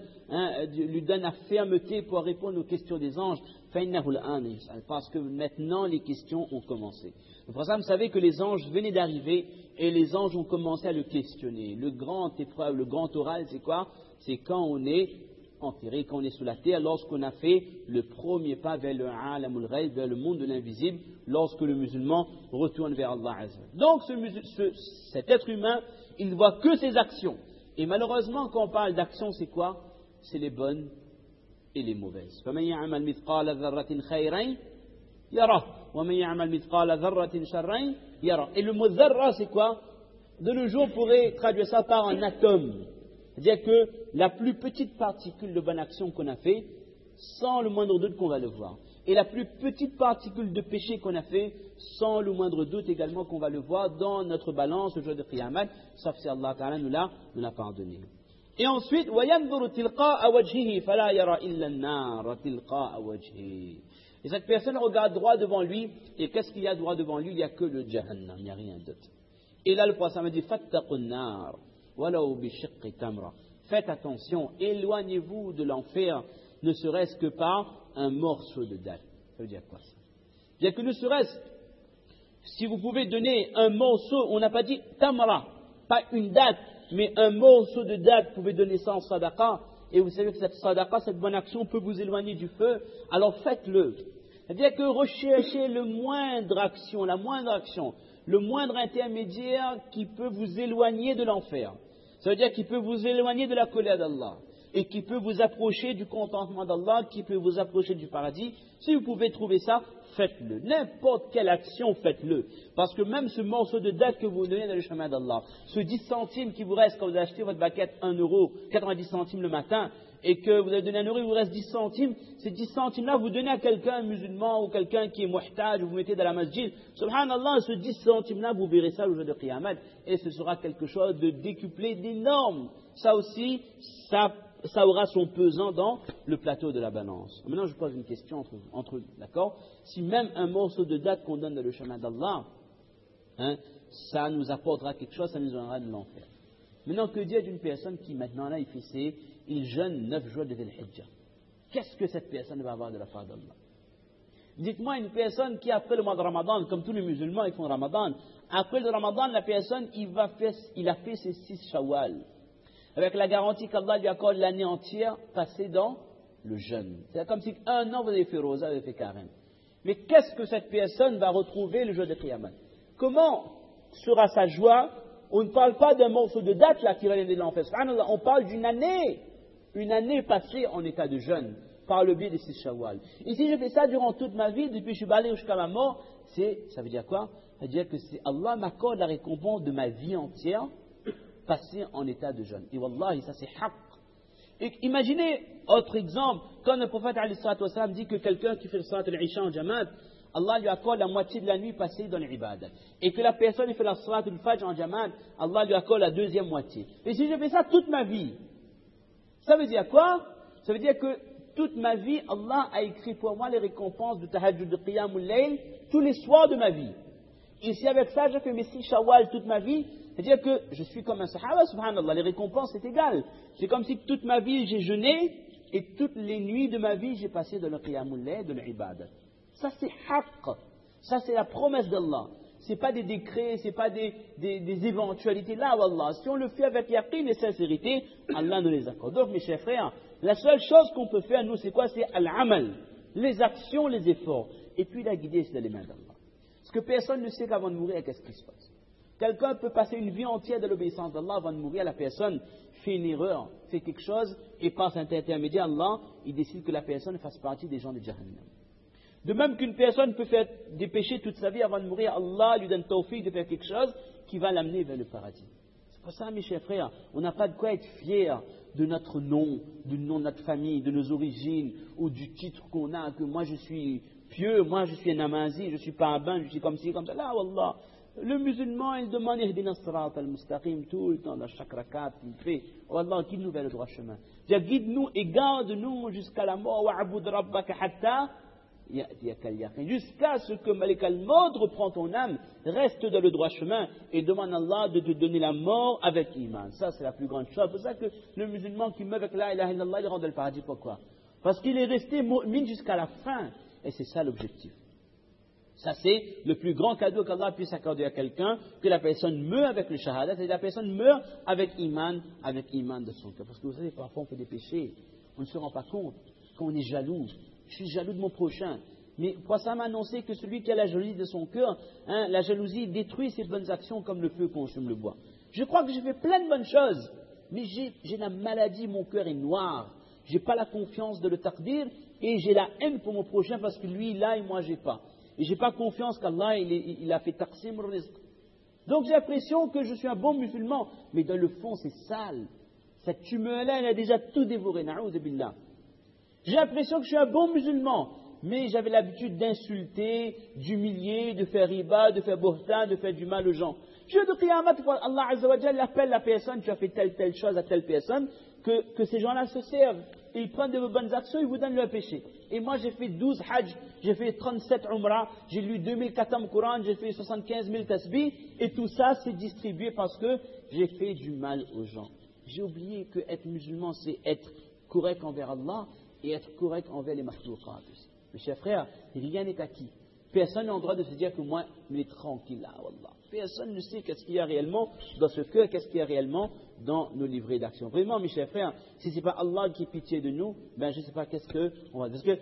la fermeté pour répondre aux questions des anges. Parce que maintenant les questions ont commencé. Le prophète savait que les anges venaient d'arriver et les anges ont commencé à le questionner. Le grand épreuve, le grand oral, c'est quoi? C'est quand on est enterré, quand on est sous la terre, lorsqu'on a fait le premier pas vers le alamul ghayb, vers le monde de l'invisible, lorsque le musulman retourne vers Allah Azza. Donc cet être humain, il ne voit que ses actions. Et malheureusement, quand on parle d'actions, c'est quoi? C'est les bonnes et les mauvaises. فَمَنْ يَعْمَلْ مِثْقَالَ ذَرَّةٍ خَيْرًا يَرَهُ وَمَنْ يَعْمَلْ مِثْقَالَ ذَرَّةٍ شَرًّا يَرَهُ. Et le mot dharra, c'est quoi? De nos jours, on pourrait traduire ça par un atome. C'est-à-dire que la plus petite particule de bonne action qu'on a fait, sans le moindre doute qu'on va le voir. Et la plus petite particule de péché qu'on a fait, sans le moindre doute également qu'on va le voir dans notre balance le jour de Qiyamah, sauf si Allah Ta'ala nous l'a pardonné. Et ensuite, وَيَنْظُرُ تِلْقَاءَ وَجْهِهِ فَلَا يَرَى إِلَّا النَّارَ تِلْقَاءَ وَجْهِهِ. Et cette personne regarde droit devant lui, et qu'est-ce qu'il y a droit devant lui? Il n'y a que le Jahannam, il n'y a rien d'autre. Et là, le prophète m'a dit, فَاتَّقُوا النَّارَ وَلَوْ بِشِقِّ تَمْرَةٍ. Faites attention, éloignez-vous de l'enfer, ne serait-ce que par un morceau de date. Ça veut dire quoi ça? Bien que ne serait-ce, si vous pouvez donner un morceau, on n'a pas dit tamra, pas une date, mais un morceau de date, vous pouvez donner ça en sadaqa, et vous savez que cette sadaqa, cette bonne action peut vous éloigner du feu, alors faites-le. C'est-à-dire que recherchez la moindre action, le moindre intermédiaire qui peut vous éloigner de l'enfer. Ça veut dire qu'il peut vous éloigner de la colère d'Allah et qui peut vous approcher du contentement d'Allah, qui peut vous approcher du paradis. Si vous pouvez trouver ça, faites-le. N'importe quelle action, faites-le. Parce que même ce morceau de date que vous donnez dans le chemin d'Allah, ce 10 centimes qui vous reste quand vous achetez votre baguette 1 euro, 90 centimes le matin, et que vous avez donné 1 euro, il vous reste 10 centimes, ces 10 centimes-là, vous donnez à quelqu'un, un musulman ou quelqu'un qui est muhtaj, vous mettez dans la masjid, subhanallah, ce 10 centimes-là, vous verrez ça le jour de Qiyamah, et ce sera quelque chose de décuplé, d'énorme. Ça aussi, ça aura son pesant dans le plateau de la balance. Maintenant, je pose une question entre eux, d'accord? Si même un morceau de date qu'on donne dans le chemin d'Allah, ça nous apportera quelque chose, ça nous donnera de l'enfer. Maintenant, que dire d'une personne qui maintenant là, il jeûne 9 jours de Dhul Hijjah? Qu'est-ce que cette personne va avoir de la part d'Allah? Dites-moi une personne qui, après le mois de Ramadan, comme tous les musulmans, ils font Ramadan, après le Ramadan, la personne, il a fait ses 6 Shawwal, avec la garantie qu'Allah lui accorde l'année entière passée dans le jeûne. C'est comme si un an vous avez fait Rosa, vous avez fait Carême. Mais qu'est-ce que cette personne va retrouver le jour de Qiyamah? Comment sera sa joie? On ne parle pas d'un morceau de date là qui va venir de l'enfer. On parle d'une année passée en état de jeûne, par le biais des 6 Shawwal. Et si je fais ça durant toute ma vie, depuis que je suis balayé jusqu'à ma mort, ça veut dire quoi? Ça veut dire que Allah m'accorde la récompense de ma vie entière passée en état de jeûne. Et wallahi, ça c'est haqq. Et imaginez, autre exemple, quand le prophète dit que quelqu'un qui fait le salat al-Isha en Jamaat, Allah lui accorde la moitié de la nuit passée dans l'ibad. Et que la personne qui fait la salat al-Fajr en Jamaat, Allah lui accorde la deuxième moitié. Et si je fais ça toute ma vie, ça veut dire quoi? Ça veut dire que toute ma vie, Allah a écrit pour moi les récompenses de Tahajjud, de Qiyam al-Layl, tous les soirs de ma vie. Et si avec ça, j'ai fait mes 6 Shawwal toute ma vie, c'est-à-dire que je suis comme un Sahaba, subhanallah, les récompenses c'est égal. C'est comme si toute ma vie j'ai jeûné, et toutes les nuits de ma vie j'ai passé dans le Qiyam al-Layl, de l'ibad. Ça c'est haqq. Ça c'est la promesse d'Allah. Ce n'est pas des décrets, ce n'est pas des éventualités. Là, wallah, si on le fait avec yaqin et sincérité, Allah nous les accorde. Donc, mes chers frères, la seule chose qu'on peut faire, nous, c'est quoi? C'est al-amal, les actions, les efforts. Et puis la guider, c'est dans les mains d'Allah. Parce que personne ne sait qu'avant de mourir, qu'est-ce qui se passe. Quelqu'un peut passer une vie entière de l'obéissance d'Allah avant de mourir. La personne fait une erreur, fait quelque chose, et par cet intermédiaire, Allah, il décide que la personne fasse partie des gens de Jahannam. De même qu'une personne peut faire des péchés toute sa vie avant de mourir, Allah lui donne tawfiq de faire quelque chose qui va l'amener vers le paradis. C'est pour ça, mes chers frères, on n'a pas de quoi être fier de notre nom, du nom de notre famille, de nos origines, ou du titre qu'on a, que moi je suis pieux, moi je suis un amazi, je suis pas un bain, je suis comme ci, comme ça. Là, wallah, le musulman, il demande Ihdina sirat al-mustaqim tout le temps, dans chaque rakat, il fait, wallah, guide-nous vers le droit chemin. Guide-nous et garde-nous jusqu'à la mort, wa'abud rabbaka hatta jusqu'à ce que Malik al-Maut reprend ton âme, reste dans le droit chemin et demande à Allah de te donner la mort avec iman. Ça, c'est la plus grande chose. C'est pour ça que le musulman qui meurt avec la ilaha illallah, il rentre dans le paradis. Pourquoi? Parce qu'il est resté mu'min jusqu'à la fin. Et c'est ça l'objectif. Ça, c'est le plus grand cadeau qu'Allah puisse accorder à quelqu'un, que la personne meurt avec le shahada, c'est-à-dire la personne meurt avec iman de son cœur. Parce que vous savez, parfois on fait des péchés, on ne se rend pas compte, quand on est jaloux. Je suis jaloux de mon prochain. Mais ça m'a annoncé que celui qui a la jalousie de son cœur, la jalousie détruit ses bonnes actions comme le feu consomme le bois. Je crois que j'ai fait plein de bonnes choses, mais j'ai la maladie, mon cœur est noir. Je n'ai pas la confiance de le taqdir et j'ai la haine pour mon prochain parce que lui il a et moi j'ai pas. Et j'ai pas confiance qu'Allah il a fait taqsim rizq. Donc j'ai l'impression que je suis un bon musulman, mais dans le fond c'est sale. Cette tumeur-là, elle a déjà tout dévoré. Na'oudh billah. J'ai l'impression que je suis un bon musulman, mais j'avais l'habitude d'insulter, d'humilier, de faire riba, de faire bohtan, de faire du mal aux gens. Jour de Qiyamah, Allah Azza wa Jalla appelle la personne, tu as fait telle chose à telle personne, que ces gens-là se servent. Ils prennent de vos bonnes actions, ils vous donnent leur péché. Et moi j'ai fait 12 hajj, j'ai fait 37 umrah, j'ai lu 2000 khatam Coran, j'ai fait 75 000 tasbih, et tout ça c'est distribué parce que j'ai fait du mal aux gens. J'ai oublié que être musulman c'est être correct envers Allah, et être correct envers les makhlouqat aussi. Mes chers frères, rien n'est acquis. Personne n'a le droit de se dire que moi, il est tranquille là, wallah. Personne ne sait qu'est-ce qu'il y a réellement dans ce cœur, qu'est-ce qu'il y a réellement dans nos livrets d'action. Vraiment, mes chers frères, si ce n'est pas Allah qui ait pitié de nous, ben je ne sais pas qu'est-ce qu'on va dire. Parce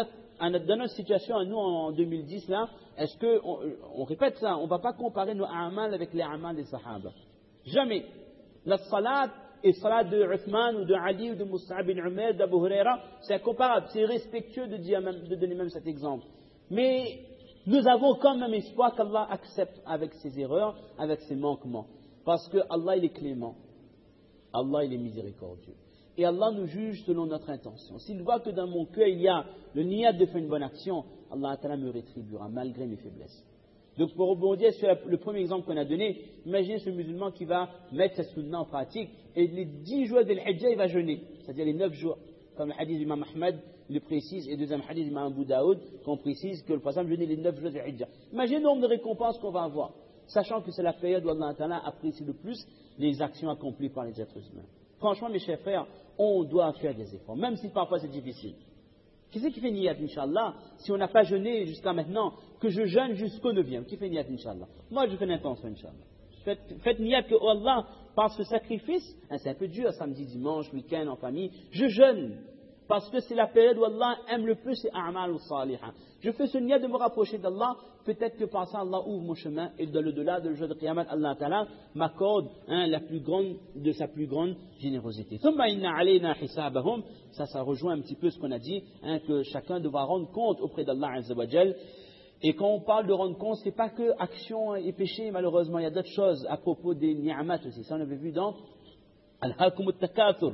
que dans notre situation, à nous, en 2010, là, est-ce qu'on répète ça, on ne va pas comparer nos amal avec les amal des sahaba. Jamais. La salat, et salat de Uthman ou de Ali ou de Mus'ab bin Umair, d'Abu Huraira, c'est incomparable, c'est respectueux de donner même cet exemple. Mais nous avons quand même espoir qu'Allah accepte avec ses erreurs, avec ses manquements. Parce que Allah il est clément, Allah il est miséricordieux. Et Allah nous juge selon notre intention. S'il voit que dans mon cœur il y a le niyat de faire une bonne action, Allah Ta'ala me rétribuera malgré mes faiblesses. Donc pour rebondir sur le premier exemple qu'on a donné, imaginez ce musulman qui va mettre sa sunna en pratique et les 10 jours de l'Hijjah il va jeûner, c'est-à-dire les 9 jours, comme le hadith d'Imam Ahmad le précise et le deuxième hadith d'Imam Abu Daoud qu'on précise que le prophète jeûner les 9 jours de l'Hijjah. Imaginez le nombre de récompenses qu'on va avoir, sachant que c'est la période où Allah Ta'ala apprécie le plus les actions accomplies par les êtres humains. Franchement mes chers frères, on doit faire des efforts, même si parfois c'est difficile. Qui c'est qui fait niyat, Inch'Allah, si on n'a pas jeûné jusqu'à maintenant, que je jeûne jusqu'au 9e? Qui fait niyat, Inch'Allah? Moi, je fais l'intention, Inch'Allah. Faites niyat que oh Allah, par ce sacrifice, c'est un peu dur, samedi, dimanche, week-end, en famille, je jeûne. Parce que c'est la période où Allah aime le plus c'est a'mal ou salihah. Je fais ce niyat de me rapprocher d'Allah, peut-être que par ça Allah ouvre mon chemin et dans l'au-delà de le jour de Qiyamah, Allah Ta'ala m'accorde la plus grande de sa plus grande générosité. Ça rejoint un petit peu ce qu'on a dit, que chacun devra rendre compte auprès d'Allah Azza wa Jal. Et quand on parle de rendre compte, c'est pas que action et péché, malheureusement, il y a d'autres choses à propos des ni'amat aussi. Ça on avait vu dans Al-Hakum al-Takathur.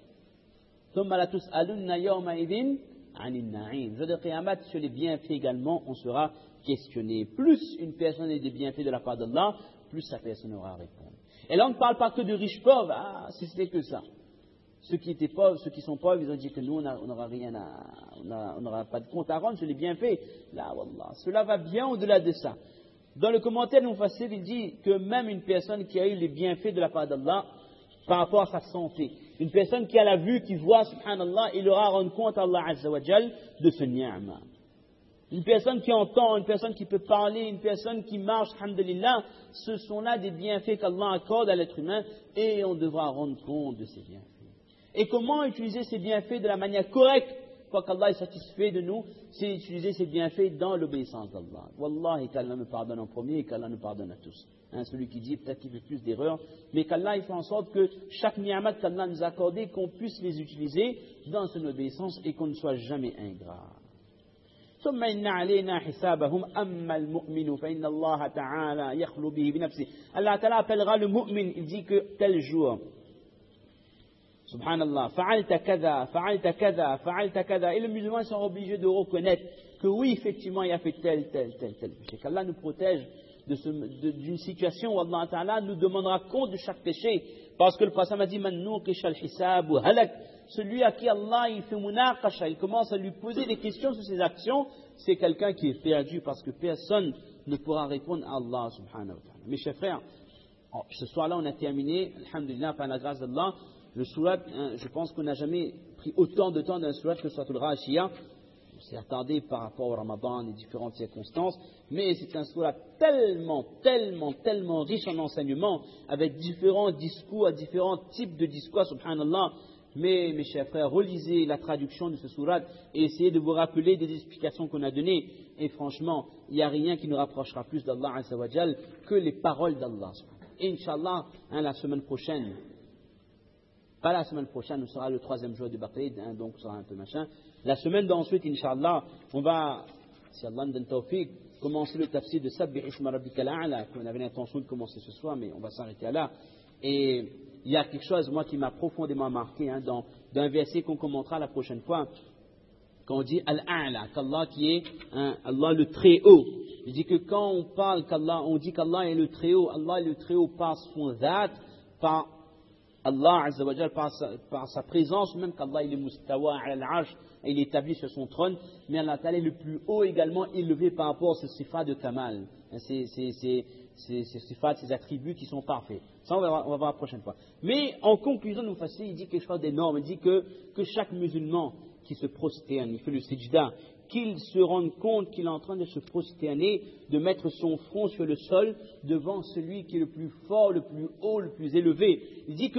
ثم لا تسألن يومئذ عن النعيم. Jour de Qiyamah, sur les bienfaits également, on sera questionné. Plus une personne a des bienfaits de la part d'Allah, plus sa personne aura à répondre. Et là, on ne parle pas que de riches pauvres. Ah, si c'était que ça. Ceux qui étaient pauvres, ceux qui sont pauvres, ils ont dit que nous, on n'aura rien on n'aura pas de compte à rendre sur les bienfaits. Là, wallah, cela va bien au-delà de ça. Dans le commentaire de Mufassir, il dit que même une personne qui a eu les bienfaits de la part d'Allah, par rapport à sa santé, une personne qui a la vue, qui voit, subhanallah, il aura à rendre compte à Allah Azza wa Jal de ce ni'ma. Une personne qui entend, une personne qui peut parler, une personne qui marche, alhamdulillah, ce sont là des bienfaits qu'Allah accorde à l'être humain et on devra rendre compte de ces bienfaits. Et comment utiliser ces bienfaits de la manière correcte pour qu'Allah est satisfait de nous, c'est utiliser ces bienfaits dans l'obéissance d'Allah. Wallahi, qu'Allah nous pardonne en premier et qu'Allah nous pardonne à tous. Celui qui dit peut-être qu'il fait plus d'erreurs, mais qu'Allah il fait en sorte que chaque ni'amat qu'Allah nous a accordé, qu'on puisse les utiliser dans son obéissance et qu'on ne soit jamais ingrat. ثم إن علينا حسابهم أما المؤمن فإن الله تعالى يخلو به بنفسه. Allah Ta'ala appellera le mu'min, il dit que tel jour, subhanallah, fa'alta kada, fa'alta kada, fa'alta kada, et les musulmans sont obligés de reconnaître que oui, effectivement, il a fait tel péché. Qu'Allah nous protège d'une situation où Allah Ta'ala nous demandera compte de chaque péché, parce que le prophète a dit Man nuqish al-hisab ou halak, celui à qui Allah il fait munaqasha, il commence à lui poser des questions sur ses actions, c'est quelqu'un qui est perdu, parce que personne ne pourra répondre à Allah subhanahu wa ta'ala. Mes chers frères, ce soir-là on a terminé, alhamdulillah, par la grâce d'Allah, le surat, je pense qu'on n'a jamais pris autant de temps dans le surat que le surat al-Ghashiyah. On s'est attardé par rapport au Ramadan et différentes circonstances, mais c'est un surat tellement riche en enseignements, avec différents discours, différents types de discours, subhanallah. Mais mes chers frères, relisez la traduction de ce surat et essayez de vous rappeler des explications qu'on a données. Et franchement, il n'y a rien qui nous rapprochera plus d'Allah Azza wa Jal que les paroles d'Allah. Et Inch'Allah, la semaine prochaine, pas la semaine prochaine, nous sera le 3e jour du Baqrid, donc ce sera un peu machin. La semaine d'ensuite, Inch'Allah, on va, si Allah nous donne tawfiq, commencer le tafsir de Sabbih Isma Rabbikal A'la, qu'on avait l'intention de commencer ce soir, mais on va s'arrêter là. Et il y a quelque chose, moi, qui m'a profondément marqué, dans un verset qu'on commentera la prochaine fois, quand on dit Al-A'la, qu'Allah qui est Allah le Très-Haut. Il dit que quand on parle qu'Allah, on dit qu'Allah est le Très-Haut, Allah est le Très-Haut par son dhat, par Allah Azza wa Jal, par sa présence, même qu'Allah il est mustawa al-arsh, il est établi sur son trône, mais Allah Ta'ala est le plus haut également élevé par rapport à ce sifat de Kamal, ces sifat, ces attributs qui sont parfaits. Ça on va voir la prochaine fois. Mais en conclusion, nous faisons, il dit quelque chose d'énorme, il dit que chaque musulman qui se prosterne, il fait le sijda, qu'il se rende compte qu'il est en train de se prosterner, de mettre son front sur le sol devant celui qui est le plus fort, le plus haut, le plus élevé. Il dit que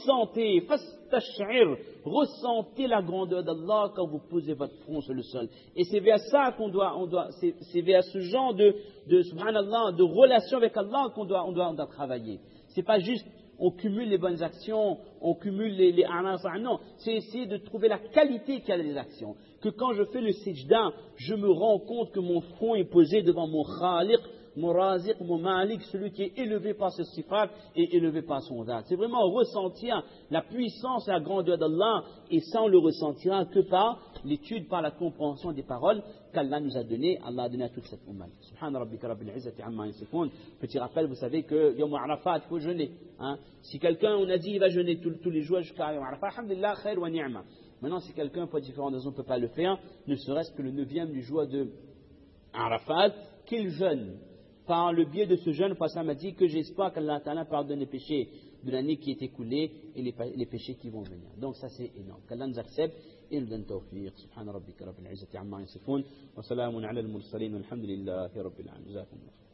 ressentez la grandeur d'Allah quand vous posez votre front sur le sol. Et c'est vers ça c'est vers ce genre de subhanallah, de relation avec Allah qu'on doit travailler. C'est pas juste on cumule les bonnes actions, on cumule les amas, non, c'est essayer de trouver la qualité qu'il y a dans les actions. Que quand je fais le sijda, je me rends compte que mon front est posé devant mon khaliq, mon raziq, mon malik, celui qui est élevé par ce sifat et élevé par son dhat. C'est vraiment ressentir la puissance et la grandeur d'Allah, et ça on le ressentira que par l'étude, par la compréhension des paroles qu'Allah nous a données. Allah a donné à toute cette umma. Subhana rabbika rabbil izzati amma yasifun. Petit rappel, vous savez que Yom Arafat, il faut jeûner. Si quelqu'un, on a dit, il va jeûner tous les jours jusqu'à Yom Arafat, alhamdulillah, khair wa ni'ma. Maintenant, si quelqu'un, pour différentes raisons, ne peut pas le faire, ne serait-ce que le 9e du jour de Arafat, qu'il jeûne. Par le biais de ce jeûne, le prophète m'a dit que j'espère qu'Allah Ta'ala pardonne les péchés de l'année qui est écoulée et les péchés qui vont venir. Donc ça c'est énorme. Qu'Allah nous accepte et nous donne tawfiq. Subhana rabbika rabbil izzati amma yasifun wa salamun ala al-mursalin walhamdulillahi rabbil alamin.